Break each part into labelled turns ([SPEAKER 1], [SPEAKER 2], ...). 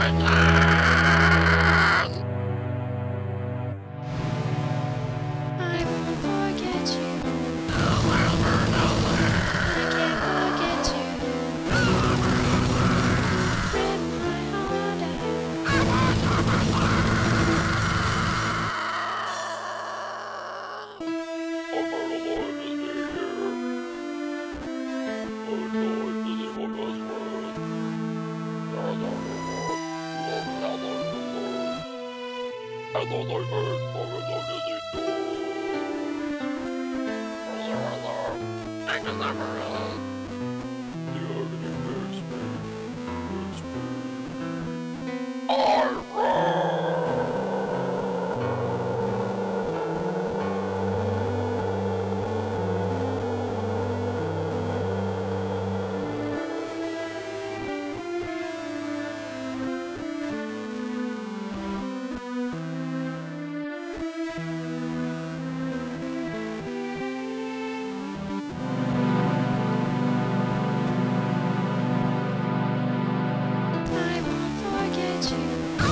[SPEAKER 1] won't forget you. I can't forget you. Rip my heart
[SPEAKER 2] I thought I heard
[SPEAKER 1] I won't forget you.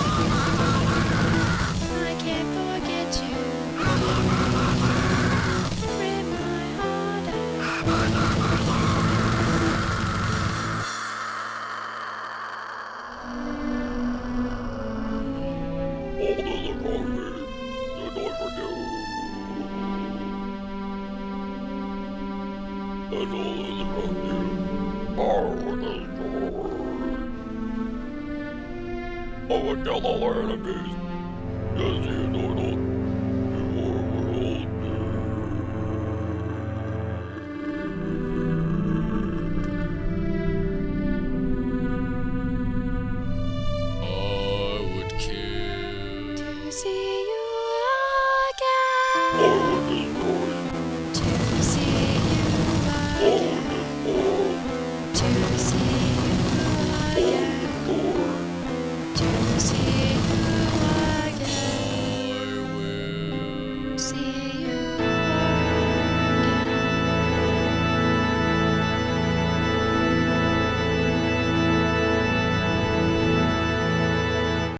[SPEAKER 1] I can't forget you. Rip my heart
[SPEAKER 2] I would kill all our enemies. Yes, you